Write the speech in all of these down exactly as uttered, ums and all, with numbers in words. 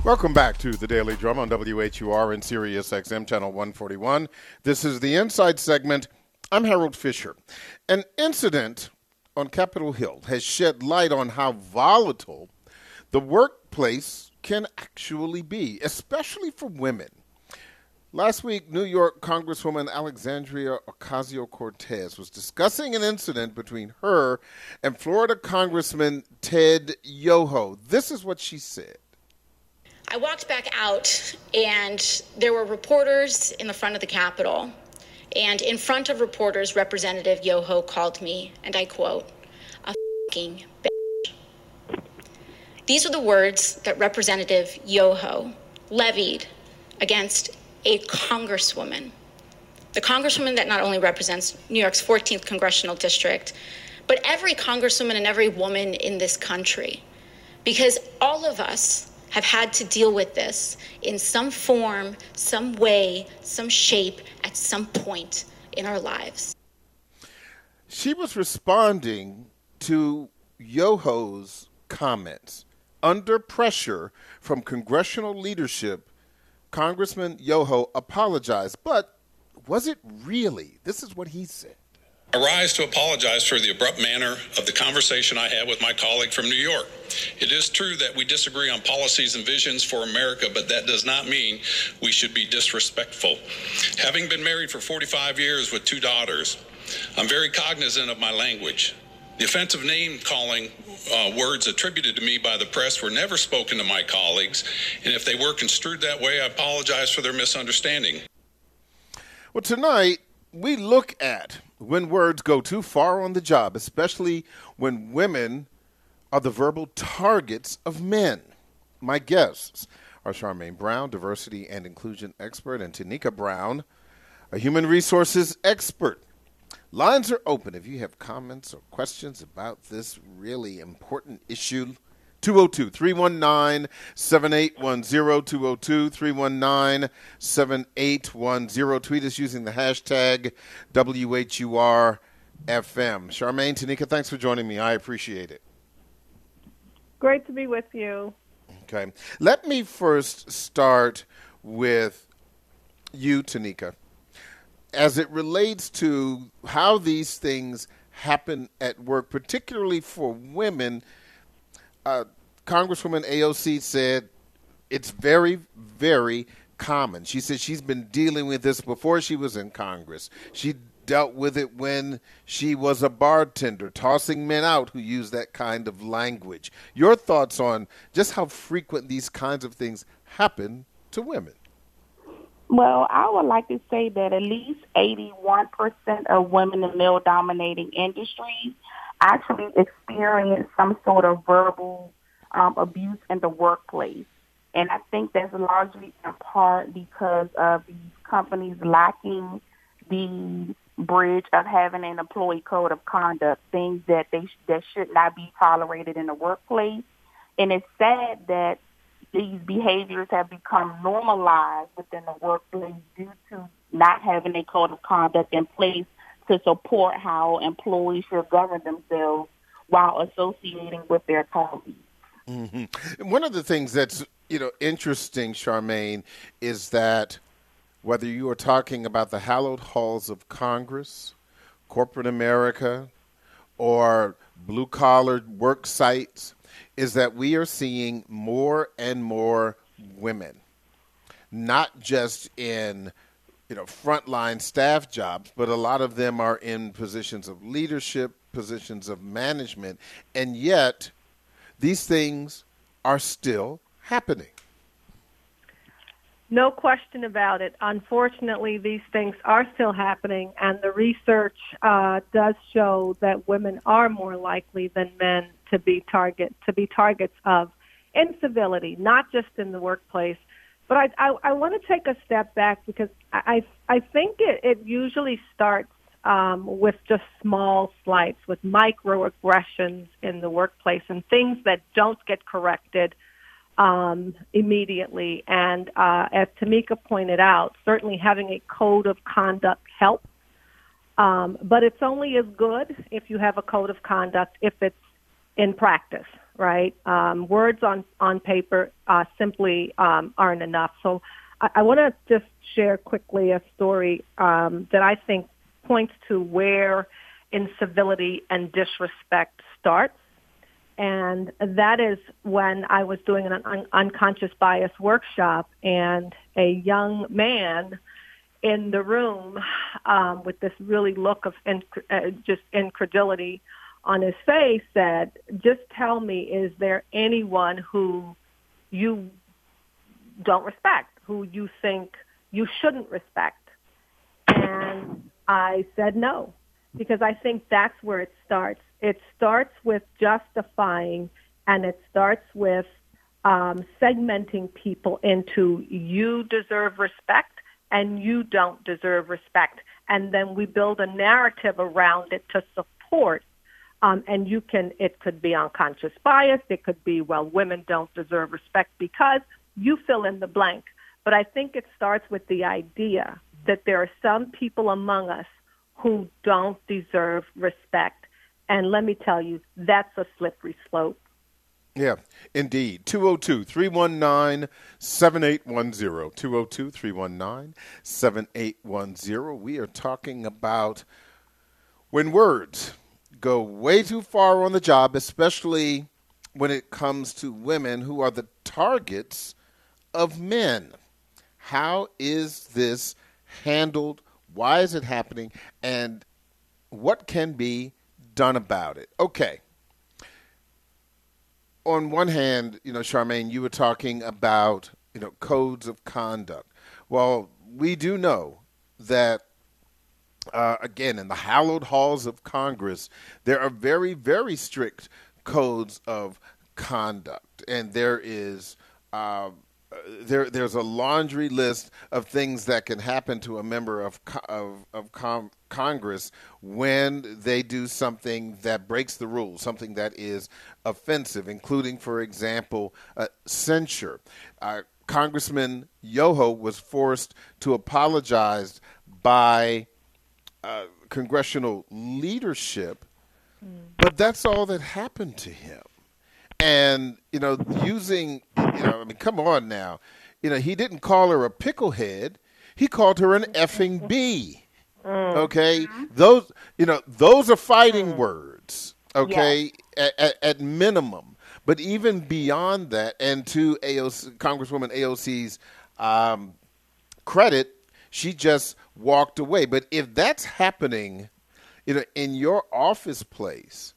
Welcome back to the Daily Drum on W H U R and Sirius X M Channel one forty-one. This is the Inside segment. I'm Harold Fisher. An incident on Capitol Hill has shed light on how volatile the workplace can actually be, especially for women. Last week, New York Congresswoman Alexandria Ocasio-Cortez was discussing an incident between her and Florida Congressman Ted Yoho. This is what she said. I walked back out, and there were reporters in the front of the Capitol. And in front of reporters, Representative Yoho called me, and I quote, a f***ing bitch. These are the words that Representative Yoho levied against a congresswoman. The congresswoman that not only represents New York's fourteenth congressional district, but every congresswoman and every woman in this country. Because all of us have had to deal with this in some form, some way, some shape, at some point in our lives. She was responding to Yoho's comments. Under pressure from congressional leadership, Congressman Yoho apologized. But was it really? This is what he said. I rise to apologize for the abrupt manner of the conversation I had with my colleague from New York. It is true that we disagree on policies and visions for America, but that does not mean we should be disrespectful. Having been married for forty-five years with two daughters, I'm very cognizant of my language. The offensive name-calling uh, words attributed to me by the press were never spoken to my colleagues, and if they were construed that way, I apologize for their misunderstanding. Well, tonight, we look at when words go too far on the job, especially when women are the verbal targets of men. My guests are Charmaine Brown, diversity and inclusion expert, and Tanika Brown, a human resources expert. Lines are open if you have comments or questions about this really important issue. two oh two, three one nine, seven eight one zero, two oh two, three one nine, seven eight one zero. Tweet us using the hashtag W H U R F M. Charmaine, Tanika, thanks for joining me. I appreciate it. Great to be with you. Okay. Let me first start with you, Tanika, as it relates to how these things happen at work, particularly for women. Uh, Congresswoman A O C said it's very, very common. She said she's been dealing with this before she was in Congress. She dealt with it when she was a bartender, tossing men out who use that kind of language. Your thoughts on just how frequent these kinds of things happen to women? Well, I would like to say that at least eighty-one percent of women in male-dominating industries actually experience some sort of verbal um, abuse in the workplace. And I think that's largely in part because of these companies lacking the bridge of having an employee code of conduct, things that they sh- that should not be tolerated in the workplace. And it's sad that these behaviors have become normalized within the workplace due to not having a code of conduct in place to support how employees should govern themselves while associating with their colleagues. Mm-hmm. One of the things that's, you know, interesting, Charmaine, is that whether you are talking about the hallowed halls of Congress, corporate America, or blue-collar work sites, is that we are seeing more and more women, not just in, you know, frontline staff jobs, but a lot of them are in positions of leadership, positions of management, and yet these things are still happening. No question about it. Unfortunately, these things are still happening, and the research uh, does show that women are more likely than men to be target to be targets of incivility, not just in the workplace. But I, I, I want to take a step back because I, I think it, it usually starts um, with just small slights, with microaggressions in the workplace and things that don't get corrected um, immediately. And uh, as Tanika pointed out, certainly having a code of conduct helps. Um, but it's only as good if you have a code of conduct if it's in practice, right? Um, words on, on paper uh, simply um, aren't enough. So I, I want to just share quickly a story um, that I think points to where incivility and disrespect starts. And that is when I was doing an un- unconscious bias workshop, and a young man in the room um, with this really look of inc- uh, just incredulity on his face said, just tell me, is there anyone who you don't respect, who you think you shouldn't respect? And I said no, because I think that's where it starts. It starts with justifying, and it starts with um, segmenting people into you deserve respect and you don't deserve respect. And then we build a narrative around it to support. Um, and you can, it could be unconscious bias. It could be, well, women don't deserve respect because you fill in the blank. But I think it starts with the idea that there are some people among us who don't deserve respect. And let me tell you, that's a slippery slope. Yeah, indeed. two oh two, three one nine, seven eight one zero. two oh two, three one nine, seven eight one zero. We are talking about when words go way too far on the job, especially when it comes to women who are the targets of men. How is this handled? Why is it happening? And what can be done about it? Okay. On one hand, you know, Charmaine, you were talking about, you know, codes of conduct. Well, we do know that, uh, again, in the hallowed halls of Congress, there are very, very strict codes of conduct. And there is uh, there there's a laundry list of things that can happen to a member of of, of com- Congress when they do something that breaks the rules, something that is offensive, including, for example, uh, censure. Uh, Congressman Yoho was forced to apologize by uh, congressional leadership, mm. but that's all that happened to him. And, you know, using, you know, I mean, come on now. You know, he didn't call her a picklehead. He called her an effing bee. Okay? Mm-hmm. Those, you know, those are fighting mm. words, okay, yes. at, at, at minimum. But even beyond that, and to A O C, Congresswoman A O C's um, credit, she just walked away. But if that's happening, you know, in your office place,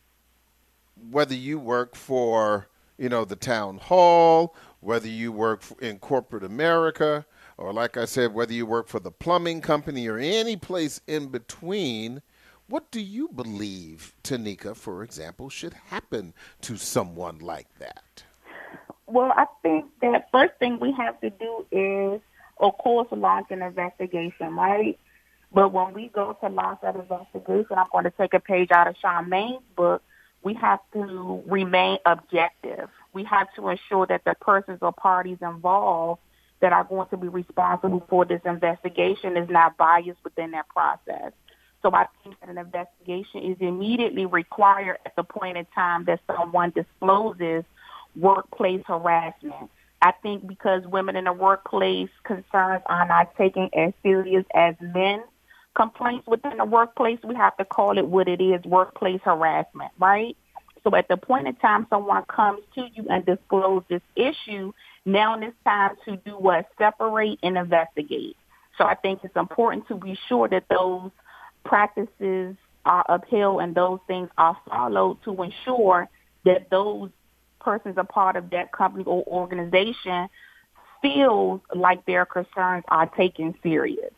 whether you work for, you know, the town hall, whether you work in corporate America, or like I said, whether you work for the plumbing company or any place in between, what do you believe, Tanika, for example, should happen to someone like that? Well, I think that first thing we have to do is, of course, launch an investigation, right? But when we go to launch that investigation, I'm going to take a page out of Charmaine's book. We have to remain objective. We have to ensure that the persons or parties involved that are going to be responsible for this investigation is not biased within that process. So I think that an investigation is immediately required at the point in time that someone discloses workplace harassment. I think because women in the workplace concerns are not taken as serious as men complaints within the workplace, we have to call it what it is, workplace harassment, right? So at the point in time someone comes to you and discloses this issue, now it's time to do what? Separate and investigate. So I think it's important to be sure that those practices are upheld and those things are followed to ensure that those persons a part of that company or organization feels like their concerns are taken serious.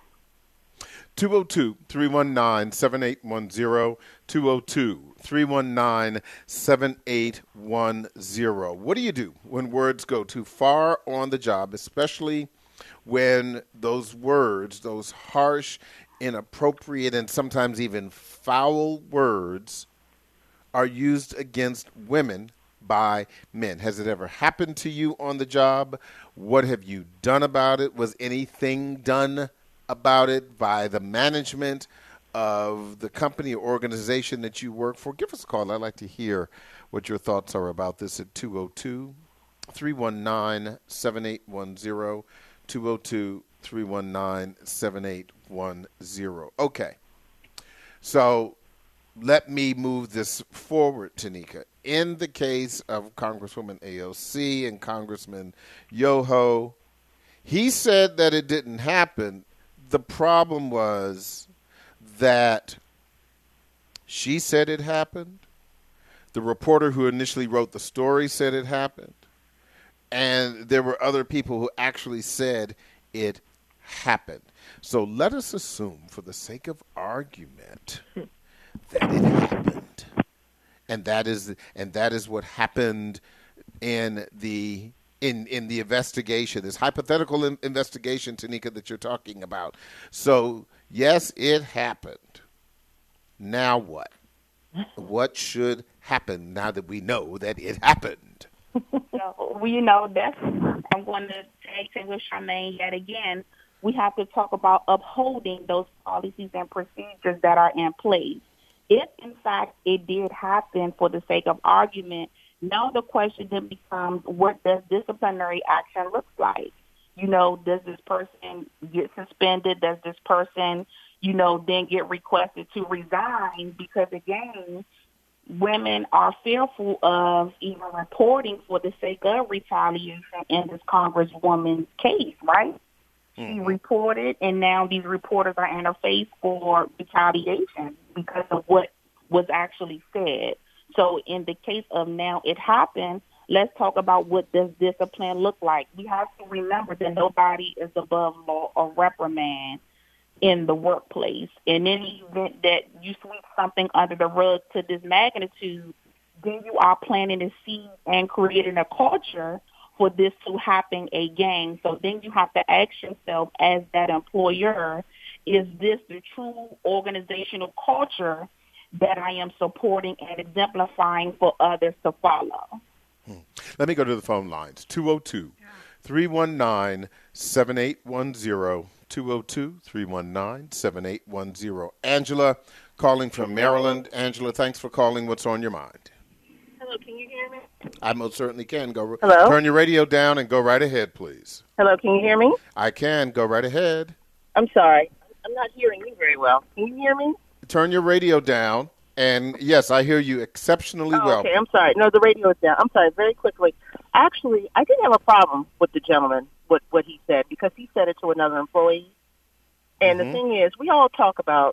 two oh two, three one nine, seven eight one zero, two oh two, three one nine, seven eight one zero. What do you do when words go too far on the job, especially when those words, those harsh, inappropriate, and sometimes even foul words are used against women by men? Has it ever happened to you on the job? What have you done about it? Was anything done about it by the management of the company or organization that you work for? Give us a call. I'd like to hear what your thoughts are about this at two oh two, three one nine, seven eight one zero, two oh two, three one nine, seven eight one zero. Okay. So let me move this forward, Tanika. In the case of Congresswoman A O C and Congressman Yoho, he said that it didn't happen. The problem was that she said it happened. The reporter who initially wrote the story said it happened. And there were other people who actually said it happened. So let us assume, for the sake of argument, that it happened. And that is and that is what happened in the in in the investigation, this hypothetical in- investigation, Tanika, that you're talking about. So, yes, it happened. Now what? What should happen now that we know that it happened? So, well, you know, that's, I'm going to tag team with Charmaine yet again. We have to talk about upholding those policies and procedures that are in place. If, in fact, it did happen for the sake of argument, now the question then becomes, what does disciplinary action look like? You know, does this person get suspended? Does this person, you know, then get requested to resign? Because, again, women are fearful of even reporting for the sake of retaliation in this Congresswoman's case, right? Mm-hmm. She reported, and now these reporters are in her face for retaliation because of what was actually said. So in the case of now it happened, let's talk about what does discipline look like. We have to remember that nobody is above law or reprimand in the workplace. And in the event that you sweep something under the rug to this magnitude, then you are planting a seed and creating a culture for this to happen again. So then you have to ask yourself as that employer, is this the true organizational culture that I am supporting and exemplifying for others to follow? Hmm. Let me go to the phone lines. two oh two, three one nine, seven eight one zero, two oh two, three one nine, seven eight one zero. Angela, calling from Maryland. Angela, thanks for calling. What's on your mind? Hello, can you hear me? I most certainly can. Go. Hello? Turn your radio down and go right ahead, please. Hello, can you hear me? I can. Go right ahead. I'm sorry. I'm not hearing you very well. Can you hear me? Turn your radio down. And, yes, I hear you exceptionally oh, well. Okay, I'm sorry. No, the radio is down. I'm sorry, very quickly. Actually, I didn't have a problem with the gentleman, what, what he said, because he said it to another employee. And mm-hmm. the thing is, we all talk about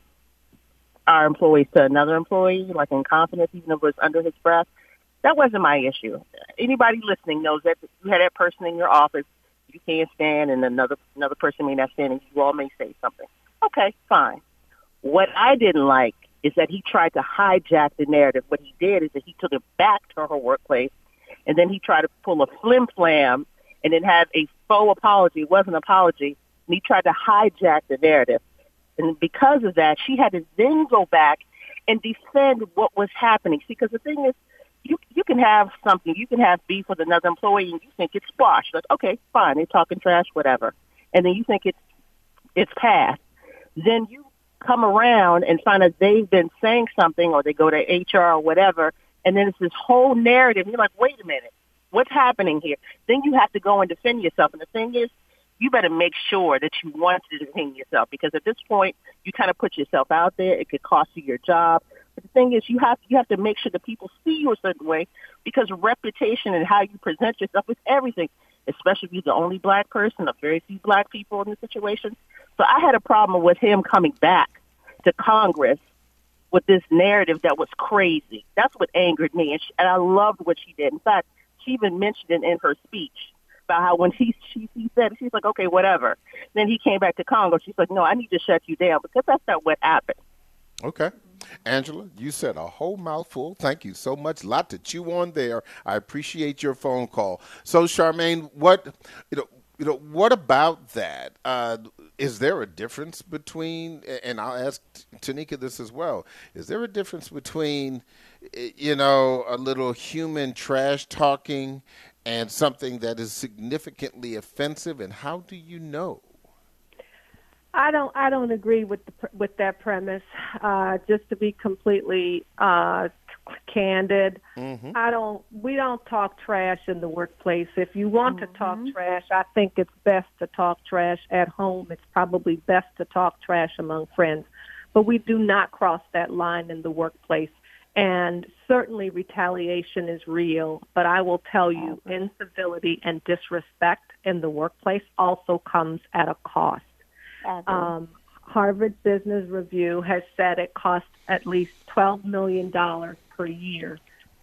our employees to another employee, like in confidence, even if it was under his breath. That wasn't my issue. Anybody listening knows that you had that person in your office you can't stand, and another another person may not stand, and you all may say something. Okay, fine. What I didn't like is that he tried to hijack the narrative. What he did is that he took it back to her workplace, and then he tried to pull a flim-flam and then have a faux apology. It wasn't an apology, and he tried to hijack the narrative. And because of that, she had to then go back and defend what was happening. See, because the thing is, you you can have something, you can have beef with another employee, and you think it's squashed. Like, okay, fine, they're talking trash, whatever. And then you think it's it's past. Then you come around and find out they've been saying something, or they go to H R or whatever, and then it's this whole narrative. You're like, wait a minute, what's happening here? Then you have to go and defend yourself. And the thing is, you better make sure that you want to defend yourself, because at this point, you kind of put yourself out there. It could cost you your job. But the thing is, you have you have to make sure that people see you a certain way, because reputation and how you present yourself is everything, especially if you're the only black person or very few black people in the situation. So I had a problem with him coming back to Congress with this narrative that was crazy. That's what angered me, and, she, and I loved what she did. In fact, she even mentioned it in her speech about how when he, she, he said, she's like, okay, whatever. Then he came back to Congress. She's like, no, I need to shut you down, because that's not what happened. Okay. Angela, you said a whole mouthful. Thank you so much. A lot to chew on there. I appreciate your phone call. So, Charmaine, what you know, you know, what about that? Uh, is there a difference between? And I'll ask Tanika this as well. Is there a difference between, you know, a little human trash talking and something that is significantly offensive? And how do you know? I don't. I don't agree with the with that premise. Uh, just to be completely uh, candid. Mm-hmm. I don't. We don't talk trash in the workplace. If you want Mm-hmm. to talk trash, I think it's best to talk trash at home. It's probably best to talk trash among friends, but we do not cross that line in the workplace. And certainly retaliation is real, but I will tell you, incivility and disrespect in the workplace also comes at a cost. Um, Harvard Business Review has said it costs at least twelve million dollars per year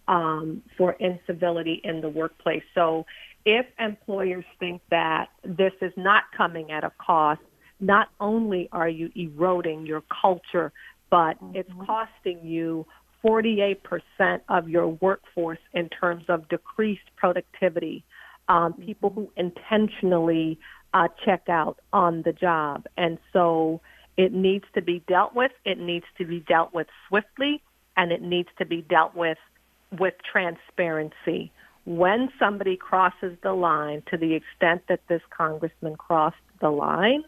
um, for incivility in the workplace. So if employers think that this is not coming at a cost, not only are you eroding your culture, but mm-hmm. it's costing you forty-eight percent of your workforce in terms of decreased productivity, um, people who intentionally uh, check out on the job. And so it needs to be dealt with. It needs to be dealt with swiftly, and it needs to be dealt with with transparency. When somebody crosses the line, to the extent that this congressman crossed the line,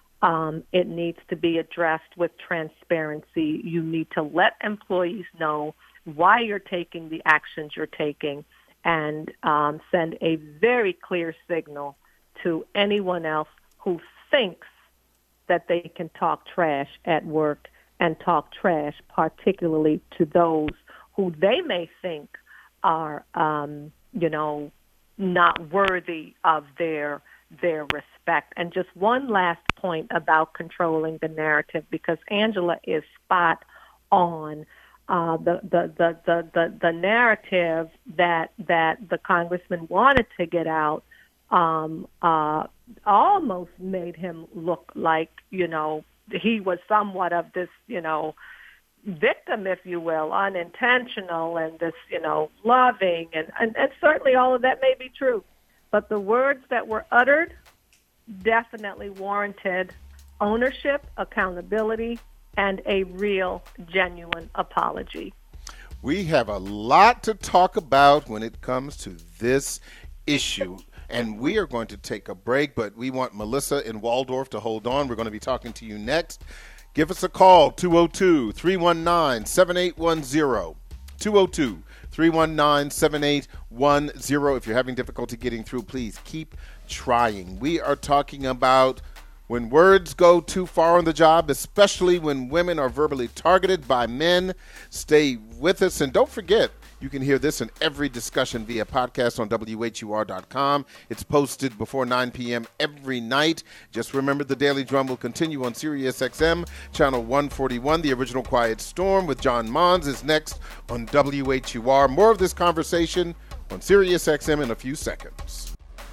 um, it needs to be addressed with transparency. You need to let employees know why you're taking the actions you're taking, and um, send a very clear signal to anyone else who thinks that they can talk trash at work and talk trash, particularly to those who they may think are, um, you know, not worthy of their their respect. And just one last point about controlling the narrative, because Angela is spot on. Uh, the, the, the, the, the, the narrative that that the congressman wanted to get out um, uh, almost made him look like, you know, he was somewhat of this, you know, victim, if you will, unintentional, and this, you know, loving, and, and, and certainly all of that may be true. But the words that were uttered definitely warranted ownership, accountability, and a real, genuine apology. We have a lot to talk about when it comes to this issue, and we are going to take a break, but we want Melissa in Waldorf to hold on. We're going to be talking to you next. Give us a call, two oh two, three one nine, seven eight one zero, two oh two, three one nine, seven eight one zero. If you're having difficulty getting through, please keep trying. We are talking about when words go too far on the job, especially when women are verbally targeted by men. Stay with us, and don't forget, you can hear this and every discussion via podcast on W H U R dot com. It's posted before nine p.m. every night. Just remember, the Daily Drum will continue on Sirius X M, channel one forty-one. The Original Quiet Storm with John Mons is next on W H U R. More of this conversation on Sirius X M in a few seconds.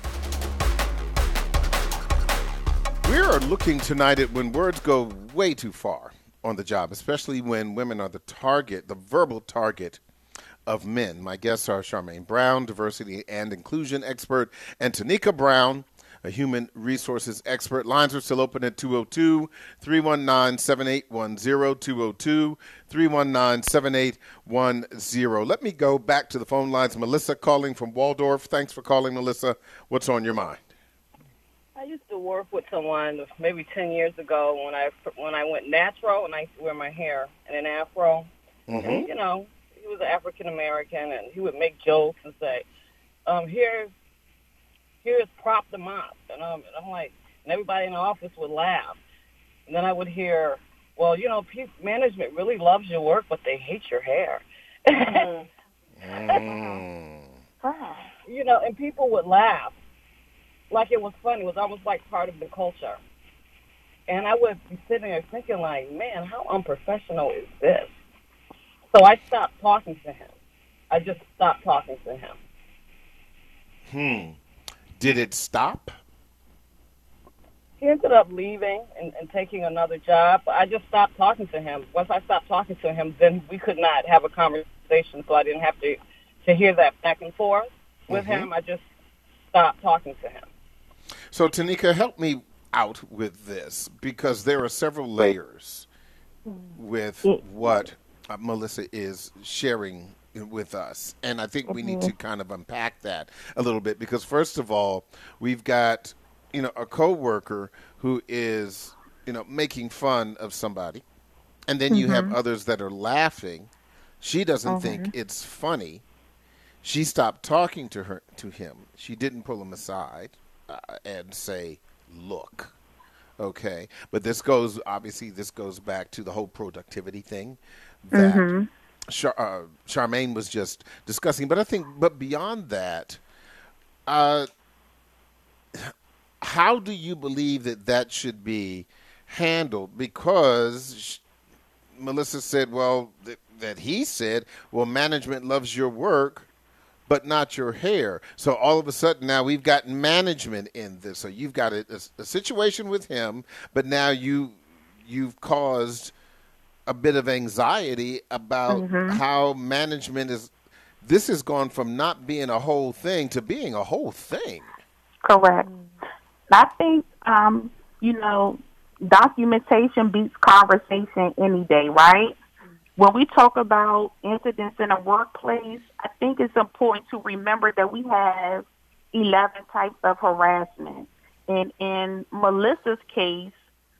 We are looking tonight at when words go way too far on the job, especially when women are the target, the verbal target of men. My guests are Charmaine Brown, diversity and inclusion expert, and Tanika Brown, a human resources expert. Lines are still open at two oh two, three one nine, seven eight one zero, two oh two, three one nine, seven eight one zero. Let me go back to the phone lines. Melissa calling from Waldorf. Thanks for calling, Melissa. What's on your mind? I used to work with someone maybe ten years ago when I when I went natural, and I used to wear my hair in an afro. Mm-hmm. And, you know, he was African American, and he would make jokes and say, um, "Here's here's prop the mop," and, um, and I'm like, and everybody in the office would laugh. And then I would hear, "Well, you know, pe- management really loves your work, but they hate your hair." mm. You know, and people would laugh. Like it was funny. It was almost like part of the culture. And I would be sitting there thinking, like, man, how unprofessional is this? So I stopped talking to him. I just stopped talking to him. Hmm. Did it stop? He ended up leaving and, and taking another job. But I just stopped talking to him. Once I stopped talking to him, then we could not have a conversation, so I didn't have to, to hear that back and forth with mm-hmm. him. I just stopped talking to him. So, Tanika, help me out with this, because there are several layers with what uh, Melissa is sharing with us. And I think we need to kind of unpack that a little bit, because first of all, we've got, you know, a coworker who is, you know, making fun of somebody. And then you mm-hmm. have others that are laughing She doesn't Mm-hmm. think it's funny. She stopped talking to her to him. She didn't pull him aside uh, and say, "Look." Okay, but this goes obviously this goes back to the whole productivity thing that Mm-hmm. Char- uh, Charmaine was just discussing. But I think, but beyond that, uh, how do you believe that that should be handled? Because sh- Melissa said, well, th- that he said, well, management loves your work, but not your hair. So all of a sudden now we've got management in this. So you've got a, a, a situation with him, but now you you've caused a bit of anxiety about Mm-hmm. how management is. This has gone from not being a whole thing to being a whole thing. Correct. I think, um, you know, documentation beats conversation any day, right? When we talk about incidents in a workplace, I think it's important to remember that we have eleven types of harassment. And in Melissa's case,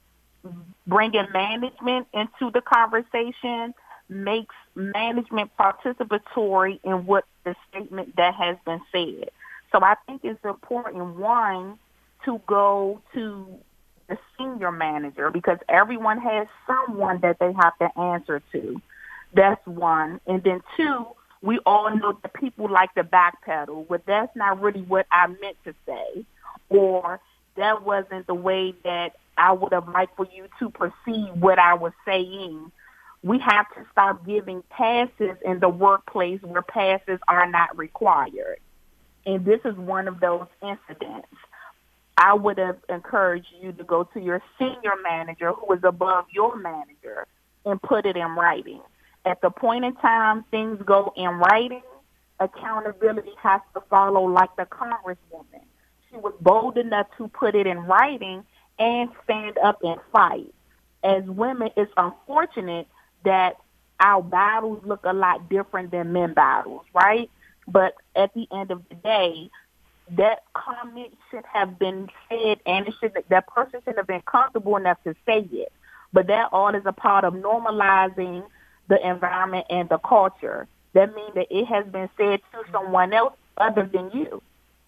bringing management into the conversation makes management participatory in what the statement that has been said. So I think it's important, one, to go to the senior manager because everyone has someone that they have to answer to. That's one. And then two, we all know that people like to backpedal, but that's not really what I meant to say. Or that wasn't the way that I would have liked for you to perceive what I was saying. We have to stop giving passes in the workplace where passes are not required. And this is one of those incidents. I would have encouraged you to go to your senior manager who is above your manager and put it in writing. At the point in time things go in writing, accountability has to follow like the congresswoman. She was bold enough to put it in writing and stand up and fight. As women, it's unfortunate that our battles look a lot different than men battles, right? But at the end of the day, that comment should have been said, and it should that person should have been comfortable enough to say it. But that all is a part of normalizing the environment and the culture. That means that it has been said to someone else other than you.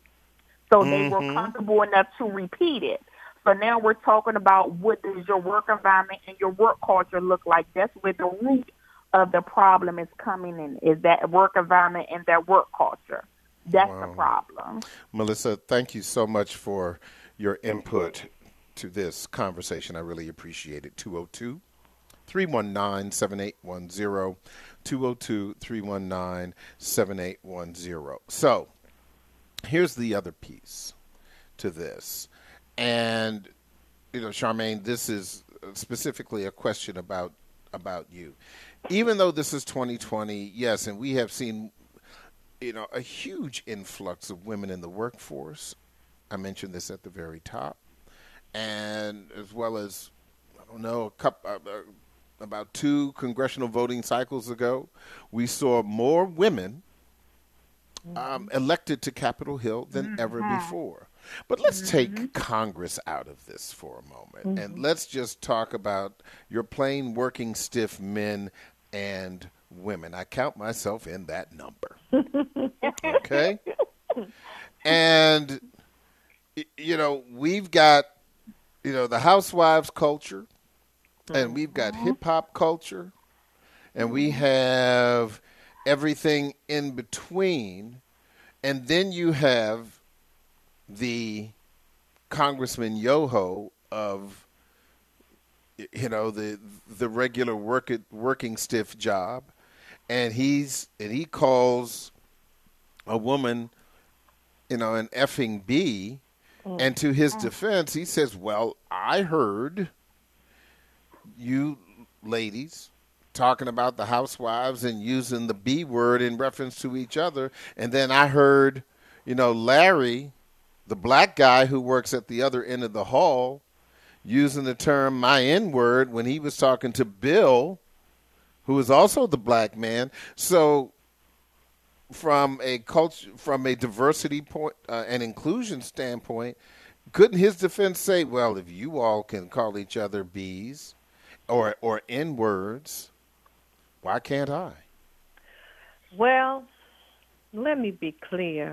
So they were Mm-hmm. comfortable enough to repeat it. So now we're talking about what does your work environment and your work culture look like. That's where the root of the problem is coming in, is that work environment and that work culture. That's Wow. the problem. Melissa, thank you so much for your input to this conversation. I really appreciate it. two oh two, three one nine, seven eight one zero. two oh two, three one nine, seven eight one zero. So here's the other piece to this. And, you know, Charmaine, this is specifically a question about about you. Even though this is twenty twenty, yes, and we have seen, you know, a huge influx of women in the workforce. I mentioned this at the very top. And as well as, I don't know, a couple, uh, uh, about two congressional voting cycles ago, we saw more women um, elected to Capitol Hill than ever before. But let's take Congress out of this for a moment, and let's just talk about your plain working stiff men and women. I count myself in that number. Okay? And, y- you know, we've got, you know, the housewives culture, and we've got hip hop culture, and we have everything in between. And then you have the Congressman Yoho of, you know, the the regular work working stiff job, and he's and he calls a woman, you know, an effing B, and to his defense, he says, "Well, I heard you ladies talking about the housewives and using the B word in reference to each other, and then I heard, you know, Larry, the black guy who works at the other end of the hall, using the term my N word when he was talking to Bill, who is also the black man." So from a culture, from a diversity point uh, and inclusion standpoint, couldn't his defense say, well, if you all can call each other B's or or N words, why can't I? Well, let me be clear.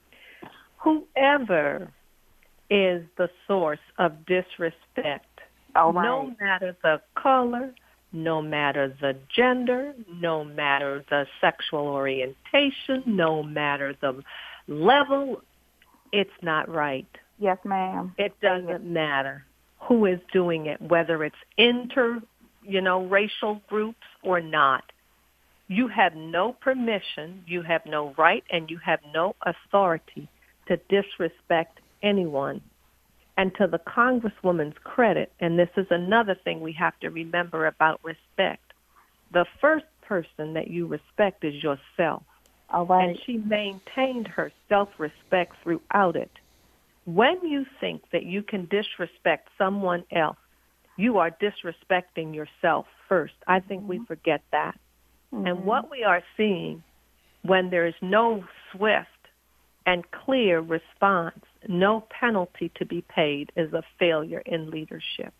Whoever is the source of disrespect, All right. no matter the color, no matter the gender, no matter the sexual orientation, no matter the level, it's not right. Yes, ma'am. It doesn't matter who is doing it, whether it's inter, you know, racial groups or not. You have no permission, you have no right, and you have no authority to disrespect anyone. And to the Congresswoman's credit, and this is another thing we have to remember about respect, the first person that you respect is yourself. All right. And she maintained her self-respect throughout it. When you think that you can disrespect someone else, you are disrespecting yourself first. I think we forget that. Mm-hmm. And what we are seeing when there is no swift and clear response, no penalty to be paid, is a failure in leadership.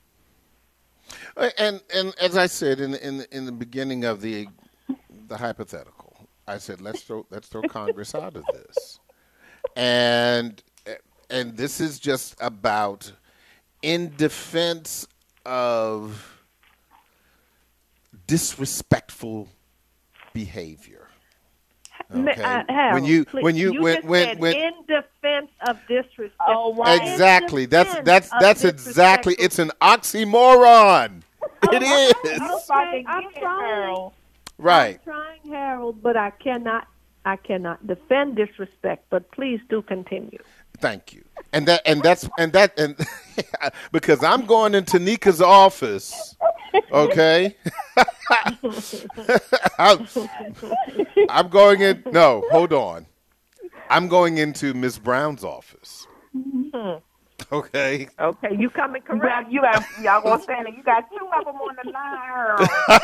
And and as I said in in in the beginning of the the hypothetical, I said let's throw let's throw Congress out of this, and and this is just about in defense of disrespectful behavior. Okay. Uh, Harold, when you please, when you, you when just when said when in defense of disrespect. Oh, right. exactly In that's defense that's of that's exactly disrespectful- it's an oxymoron. It is Okay, I'm trying. right. I'm trying, Harold, but I cannot. I cannot defend disrespect. But please do continue. Thank you. And that and that's and that and because I'm going into Nika's office. Okay. I'm, I'm going in. No, hold on. I'm going into Miss Brown's office. Okay. Okay, you coming You correct? got, you got, y'all gonna stand there. You got two of them on the line.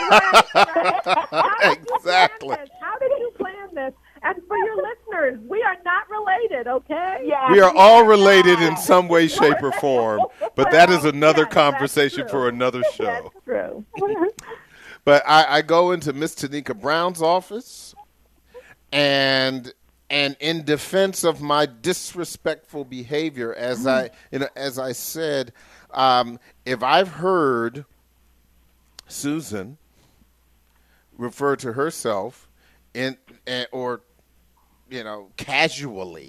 Exactly. How did you plan this? And for your listeners, we are not related, okay? Yeah, We are all related in some way, shape, or form, but that is another Yes, that's conversation true. for another show. True. But I, I go into Miss Tanika Brown's office, and and in defense of my disrespectful behavior, as I you know, as I said, um, if I've heard Susan refer to herself in eh, or you know casually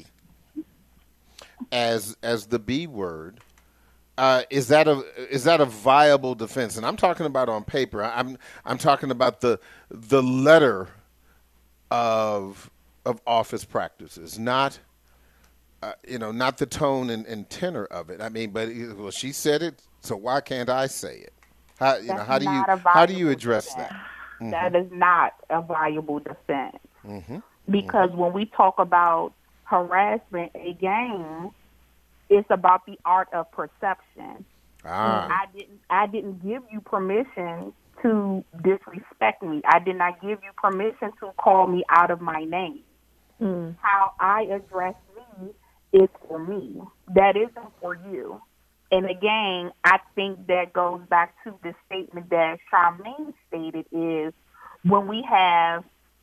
as as the B word. Uh, is that a is that a viable defense? And I'm talking about on paper. I'm I'm talking about the the letter of of office practices, not uh, you know not the tone and, and tenor of it. I mean, but well, she said it, so why can't I say it? How you know That's how do you not a how do you viable address defense. that? That is not a viable defense. Mm-hmm. Because when we talk about harassment, again, it's about the art of perception. Ah. I didn't I didn't give you permission to disrespect me. I did not give you permission to call me out of my name. Mm. How I address me is for me. That isn't for you. And again, I think that goes back to the statement that Charmaine stated is when we have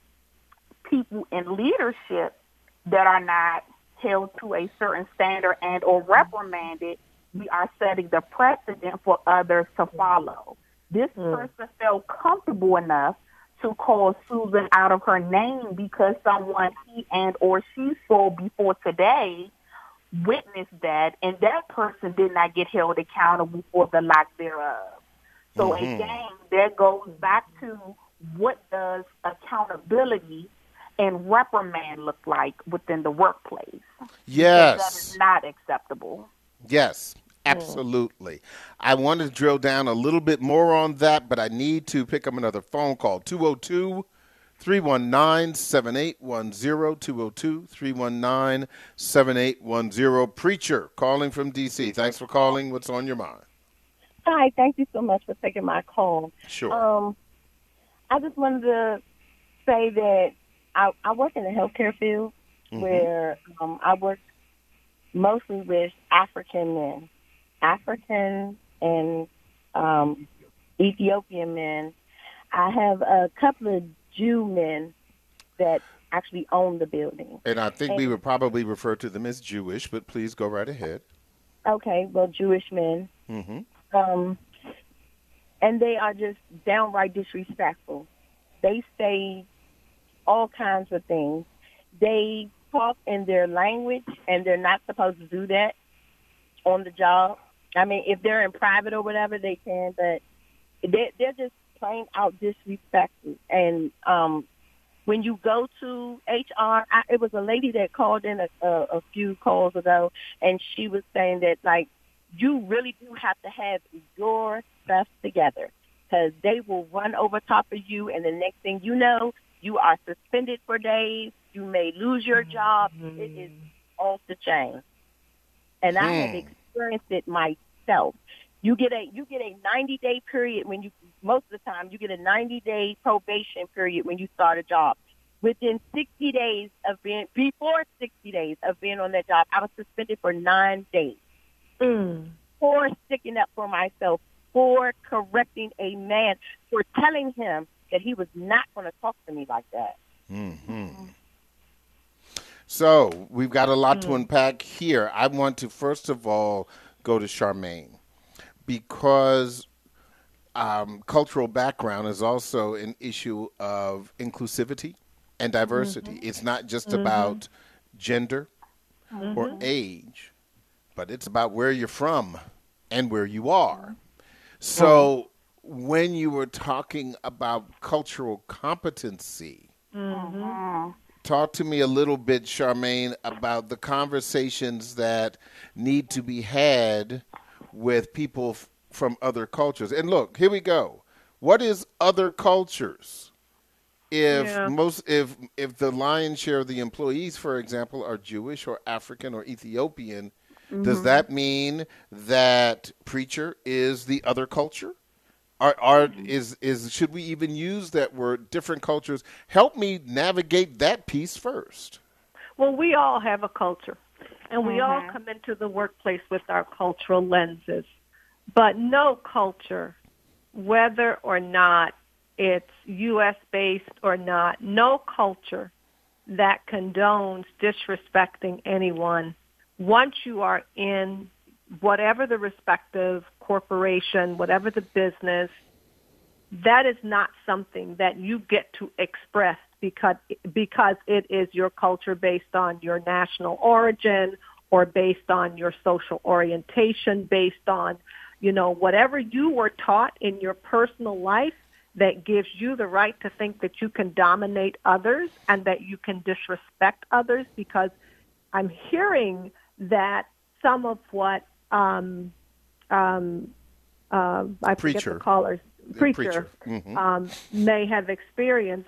people in leadership that are not held to a certain standard and or reprimanded, we are setting the precedent for others to follow. This Mm. person felt comfortable enough to call Susan out of her name because someone he and or she saw before today witnessed that, and that person did not get held accountable for the lack thereof. So Mhm. again, that goes back to what does accountability and reprimand look like within the workplace? Yes. That is not acceptable. Yes, absolutely. I want to drill down a little bit more on that, but I need to pick up another phone call. two oh two, three one nine, seven eight one zero, two oh two, three one nine, seven eight one zero. Preacher calling from D C. Thanks for calling. What's on your mind? Hi, thank you so much for taking my call. Sure. Um, I just wanted to say that I, I work in the healthcare field Mhm. where um, I work mostly with African men, African and um, Ethiopian men. I have a couple of Jew men that actually own the building. And I think and, we would probably refer to them as Jewish, but please go right ahead. Okay, well, Jewish men. Mm-hmm. Um, and they are just downright disrespectful. They say all kinds of things. They talk in their language, and they're not supposed to do that on the job. I mean, if they're in private or whatever, they can, but they're, they're just plain out disrespectful. And um, when you go to H R, I, it was a lady that called in a, a, a few calls ago, and she was saying that, like, you really do have to have your stuff together because they will run over top of you, and the next thing you know, you are suspended for days. You may lose your job. Mm-hmm. It is off the chain. And I have experienced it myself. You get a you get a ninety day period when you most of the time you get a ninety day probation period when you start a job. Within sixty days of being before sixty days of being on that job, I was suspended for nine days mm. for sticking up for myself, for correcting a man, for telling him that he was not going to talk to me like that. Mm-hmm. So we've got a lot mm. to unpack here. I want to first of all go to Charmaine because um, cultural background is also an issue of inclusivity and diversity. Mm-hmm. It's not just mm-hmm. about gender mm-hmm. or age, but it's about where you're from and where you are. So mm-hmm. when you were talking about cultural competency, mm-hmm. talk to me a little bit, Charmaine, about the conversations that need to be had with people f- from other cultures. And look, here we go. What is other cultures? If yeah. most, if if the lion's share of the employees, for example, are Jewish or African or Ethiopian, mm-hmm. does that mean that preacher is the other culture? Are, are is is should we even use that word? Different cultures. Help me navigate that piece first. Well, we all have a culture, and we mm-hmm. all come into the workplace with our cultural lenses. But no culture, whether or not it's U S based or not, no culture that condones disrespecting anyone. Once you are in whatever the respective corporation, whatever the business, that is not something that you get to express because because it is your culture based on your national origin or based on your social orientation, based on, you know, whatever you were taught in your personal life that gives you the right to think that you can dominate others and that you can disrespect others, because I'm hearing that some of what um, um, uh, I preacher. forget the callers, preacher, preacher. Mm-hmm. um, may have experienced,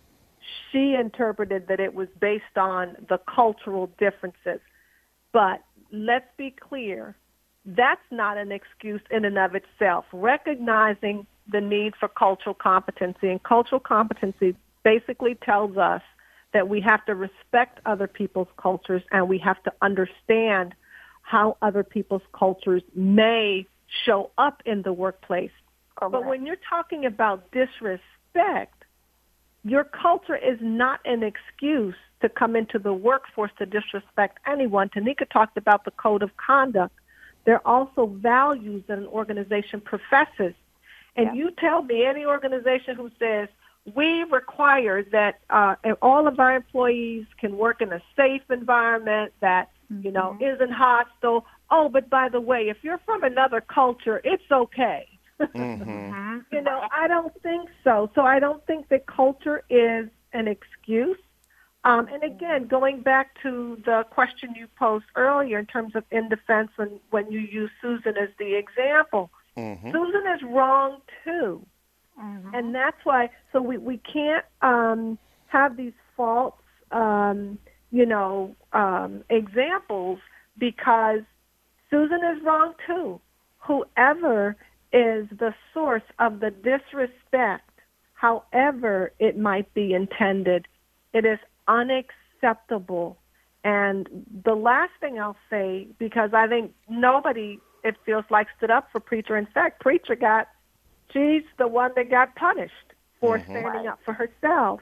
she interpreted that it was based on the cultural differences. But let's be clear, that's not an excuse in and of itself. Recognizing the need for cultural competency, and cultural competency basically tells us that we have to respect other people's cultures and we have to understand how other people's cultures may show up in the workplace. Correct. But when you're talking about disrespect, your culture is not an excuse to come into the workforce to disrespect anyone. Tanika talked about the code of conduct. There are also values that an organization professes. And yeah. you tell me any organization who says, we require that uh, all of our employees can work in a safe environment that, you know, mm-hmm. isn't hostile. Oh, but by the way, if you're from another culture, it's okay. Mm-hmm. You know, I don't think so. So I don't think that culture is an excuse. Um, and again, going back to the question you posed earlier in terms of in defense and when you use Susan as the example, mm-hmm. Susan is wrong too. Mm-hmm. And that's why, so we, we can't um, have these false, um, you know, um, examples, because Susan is wrong too. Whoever is the source of the disrespect, however it might be intended, it is unacceptable. And the last thing I'll say, because I think nobody, it feels like, stood up for Preacher. In fact, Preacher got, she's the one that got punished for mm-hmm. standing up for herself.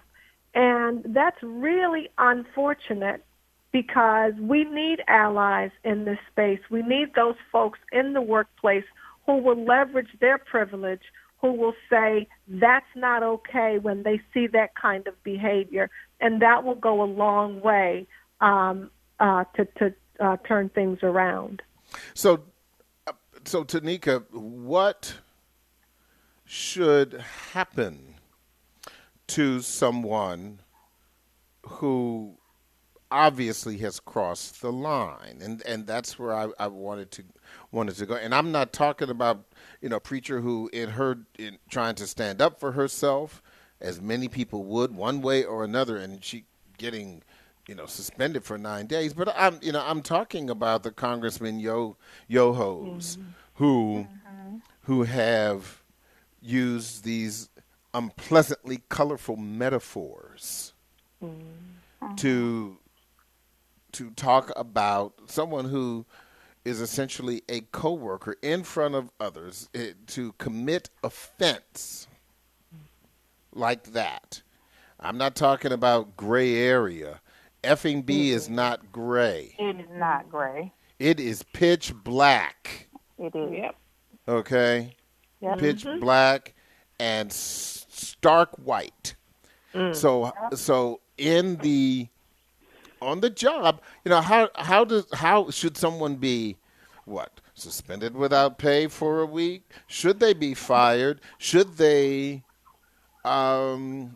And that's really unfortunate because we need allies in this space. We need those folks in the workplace who will leverage their privilege, who will say that's not okay when they see that kind of behavior. And that will go a long way um, uh, to, to uh, turn things around. So, uh, so Tanika, what should happen to someone who obviously has crossed the line, and and that's where I, I wanted to wanted to go. And I'm not talking about, you know, a preacher who in her in trying to stand up for herself, as many people would one way or another, and she getting, you know, suspended for nine days. But I'm you know I'm talking about the Congressman Yo Yohos mm-hmm. who mm-hmm. who have used these unpleasantly colorful metaphors mm-hmm. to to talk about someone who is essentially a coworker in front of others, eh, to commit offense like that. I'm not talking about gray area. Effing B mm-hmm. is not gray. It is not gray. It is pitch black. It is. Yep. Okay? Yep. Pitch mm-hmm. black and s- stark white. Mm. So, yep. so in the on the job, you know, how how does how should someone be what? Suspended without pay for a week? Should they be fired? Should they um,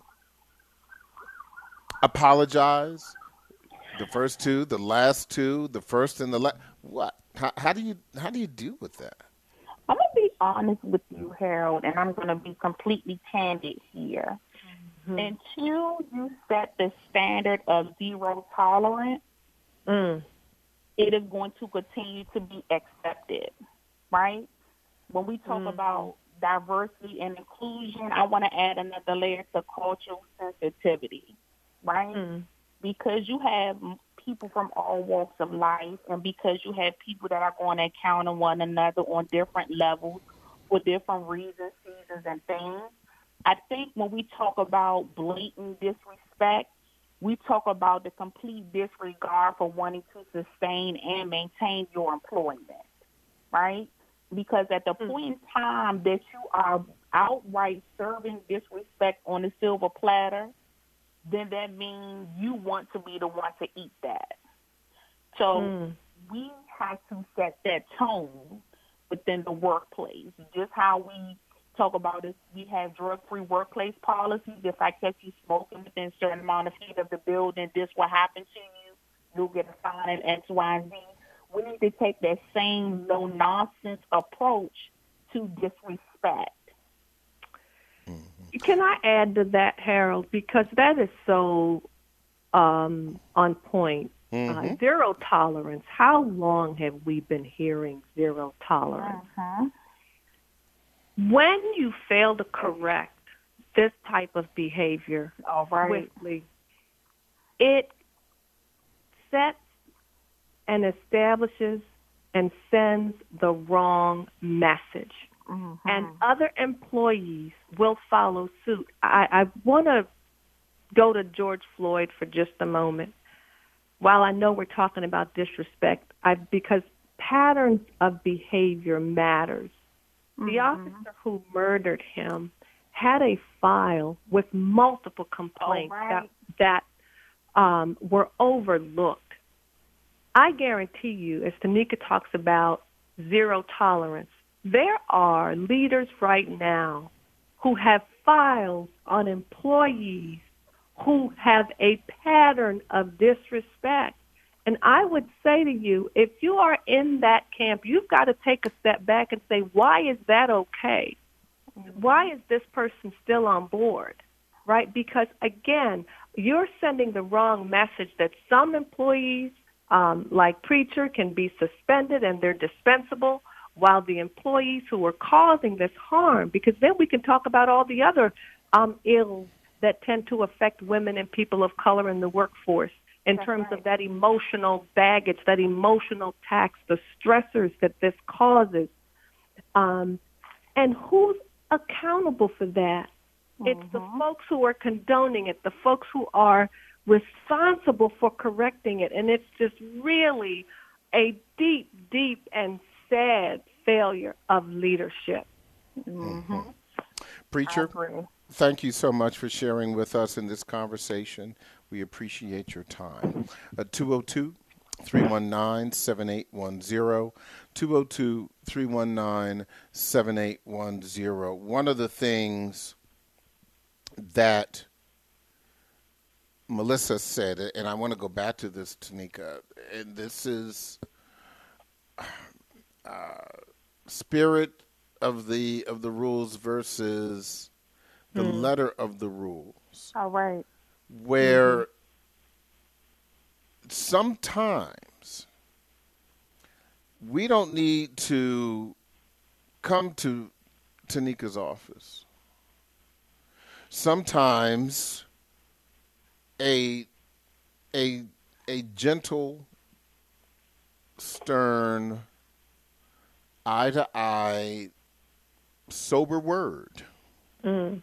apologize? The first two, the last two, the first and the last. What? How, how do you how do you deal with that? I'm gonna be honest with you, Harold, and I'm gonna be completely candid here. Mm-hmm. Until you set the standard of zero tolerance, mm. it is going to continue to be accepted, right? When we talk mm. about diversity and inclusion, I want to add another layer to cultural sensitivity, right? Mm. Because you have people from all walks of life, and because you have people that are going to encounter one another on different levels for different reasons, seasons, and things, I think when we talk about blatant disrespect, we talk about the complete disregard for wanting to sustain and maintain your employment, right? Because at the point in time that you are outright serving disrespect on a silver platter, then that means you want to be the one to eat that. So mm. we have to set that tone within the workplace, just how we talk about this. We have drug-free workplace policies. If I catch you smoking within a certain amount of feet of the building, this will happen to you. You'll get a fine and X, Y, and Z. We need to take that same no-nonsense approach to disrespect. Mm-hmm. Can I add to that, Harold? Because that is so um, on point. Mm-hmm. Uh, zero tolerance. How long have we been hearing zero tolerance? Uh-huh. When you fail to correct this type of behavior All right. quickly, it sets and establishes and sends the wrong message. Mm-hmm. And other employees will follow suit. I, I want to go to George Floyd for just a moment. While I know we're talking about disrespect, I, because patterns of behavior matters. The mm-hmm. officer who murdered him had a file with multiple complaints oh, right. that, that um, were overlooked. I guarantee you, as Tanika talks about zero tolerance, there are leaders right now who have files on employees who have a pattern of disrespect. And I would say to you, if you are in that camp, you've got to take a step back and say, why is that okay? Why is this person still on board, right? Because, again, you're sending the wrong message that some employees, um, like Preacher, can be suspended and they're dispensable, while the employees who are causing this harm, because then we can talk about all the other um, ills that tend to affect women and people of color in the workforce, in That's terms right. of that emotional baggage, that emotional tax, the stressors that this causes. Um, and who's accountable for that? It's the folks who are condoning it, the folks who are responsible for correcting it. And it's just really a deep, deep and sad failure of leadership. Mm-hmm. Preacher, thank you so much for sharing with us in this conversation. We appreciate your time. Uh, two oh two, three one nine, seven eight one zero, two oh two, three one nine, seven eight one zero. One of the things that Melissa said, and I want to go back to this, Tanika, and this is uh, spirit of the of the rules versus the mm. letter of the rules. All right. Where mm-hmm. sometimes we don't need to come to Tanika's office. Sometimes a a a gentle, stern, eye to eye, sober word mm.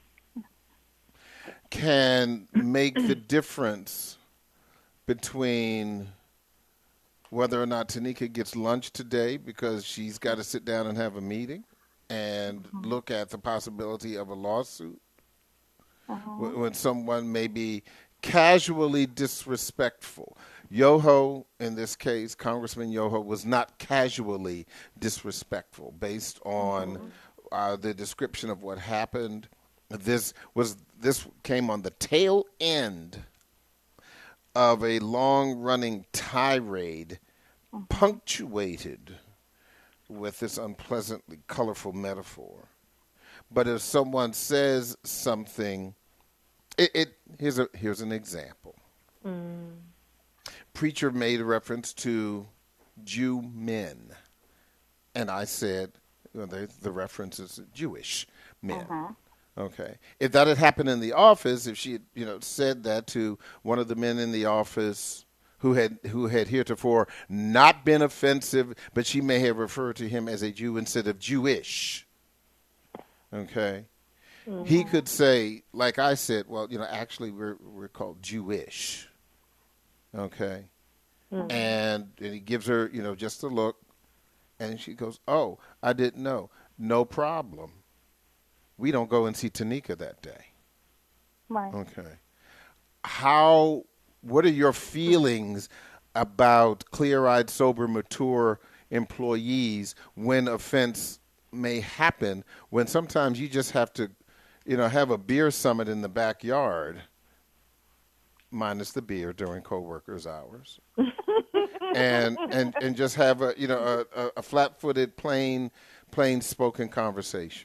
can make the difference between whether or not Tanika gets lunch today because she's got to sit down and have a meeting and mm-hmm. look at the possibility of a lawsuit. Uh-huh. When someone may be casually disrespectful. Yoho, in this case, Congressman Yoho, was not casually disrespectful based on mm-hmm. uh, the description of what happened. This was this came on the tail end of a long-running tirade mm-hmm. punctuated with this unpleasantly colorful metaphor. But if someone says something, it, it here's a here's an example. Mm. Preacher made a reference to Jew men, and I said, well, the, the reference is Jewish men. Uh-huh. Okay, if that had happened in the office, if she had, you know, said that to one of the men in the office who had who had heretofore not been offensive, but she may have referred to him as a Jew instead of Jewish. Okay, mm-hmm. he could say, like I said, well, you know, actually we're we're called Jewish. Okay, mm-hmm. and, and he gives her, you know, just a look, and she goes, "Oh, I didn't know. No problem. We don't go and see Tanika that day." Right. Okay. How? What are your feelings about clear-eyed, sober, mature employees when offense may happen, when sometimes you just have to, you know, have a beer summit in the backyard, minus the beer during co-workers' hours, and and and just have a, you know, a, a flat-footed, plain, plain-spoken conversation?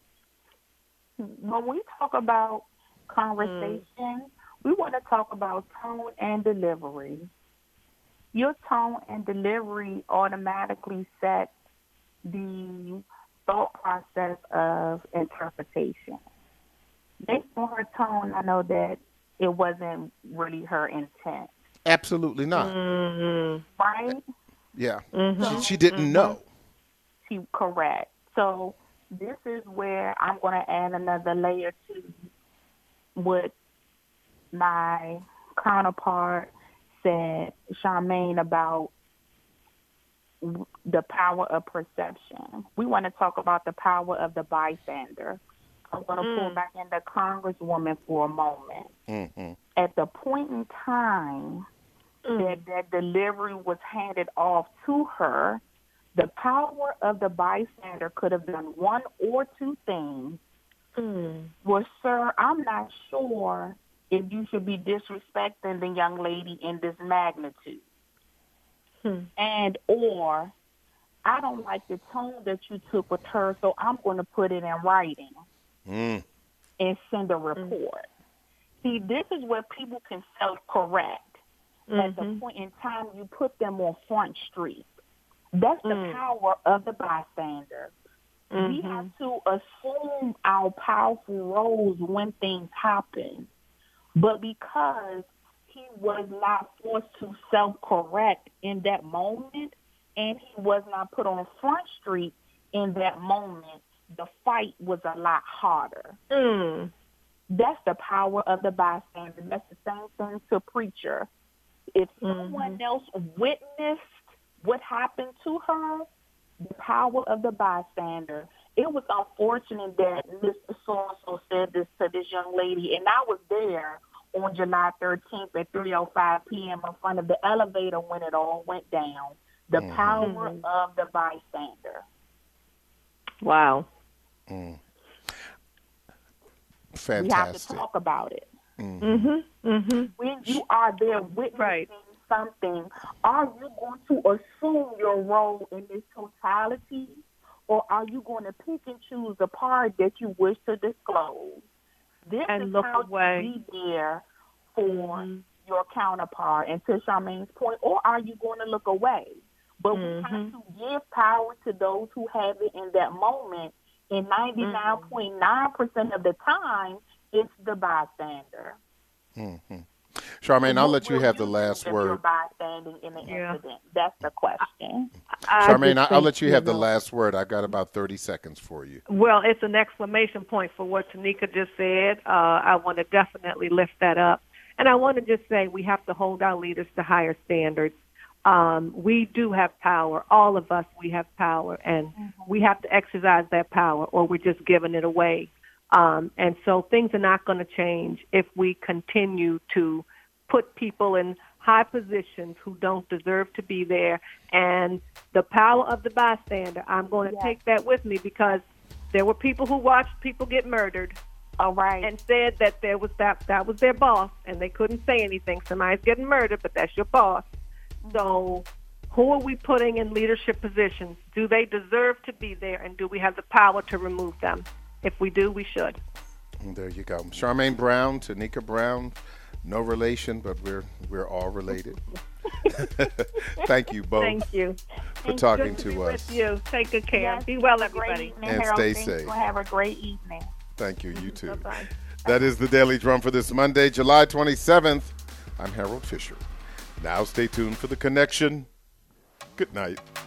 When we talk about conversation, mm. we want to talk about tone and delivery. Your tone and delivery automatically set the thought process of interpretation. Based on her tone, I know that it wasn't really her intent. Absolutely not. Mm-hmm. Right? Yeah. Mm-hmm. She, she didn't mm-hmm. know. She correct. So this is where I'm going to add another layer to what my counterpart said, Charmaine, about the power of perception. We want to talk about the power of the bystander. I'm going to mm. pull back in the Congresswoman for a moment. Mm-hmm. At the point in time mm. that that delivery was handed off to her, the power of the bystander could have done one or two things. Mm. Well, sir, I'm not sure if you should be disrespecting the young lady in this magnitude. Hmm. And or I don't like the tone that you took with her, so I'm going to put it in writing mm. and send a report. Mm. See, this is where people can self-correct. Mm-hmm. At the point in time you put them on Front Street. That's the mm. power of the bystander. Mm-hmm. We have to assume our powerful roles when things happen. But because he was not forced to self-correct in that moment, and he was not put on Front Street in that moment, the fight was a lot harder. Mm. That's the power of the bystander. That's the same thing to preacher. If someone Mm-hmm. else witnessed what happened to her, the power of the bystander. It was unfortunate that Mister So-and-so said this to this young lady, and I was there on July thirteenth at three oh five p.m. in front of the elevator when it all went down. The Mhm. power Mhm. of the bystander. Wow. Mm. We have to Fantastic. talk about it. Mhm. Mhm. When you are there witnessing Right. something, are you going to assume your role in this totality, or are you going to pick and choose the part that you wish to disclose? This And is look how away. you be there for Mhm. your counterpart. And to Charmaine's point, or are you going to look away? But we have Mhm. to give power to those who have it in that moment. And ninety-nine point nine percent of the time, it's the bystander. Mm-hmm. Charmaine, I'll What let you will have the do last if you're word. bystanding in an Yeah. incident? That's the question. I Charmaine, just I- I'll think, let you have the know, last word. I've got about thirty seconds for you. Well, it's an exclamation point for what Tanika just said. Uh, I want to definitely lift that up. And I want to just say we have to hold our leaders to higher standards. Um, we do have power. All of us, we have power. And we have to exercise that power or we're just giving it away. Um, and so things are not going to change if we continue to put people in high positions who don't deserve to be there. And the power of the bystander, I'm going to Yes. take that with me because there were people who watched people get murdered All right. and said that there was that that was their boss and they couldn't say anything. Somebody's getting murdered, but that's your boss. So who are we putting in leadership positions? Do they deserve to be there, and do we have the power to remove them? If we do, we should. And there you go. Charmaine Brown, Tanika Brown, no relation, but we're we're all related. Thank you both Thank you. for talking Good to, to be us. with you. Take good care. Yes, Be well, have a great everybody. evening, And Harold. stay Thank safe. you. Have a great evening. Thank you. You too. Bye-bye. That is the Daily Drum for this Monday, July twenty-seventh. I'm Harold Fisher. Now stay tuned for The Connection. Good night.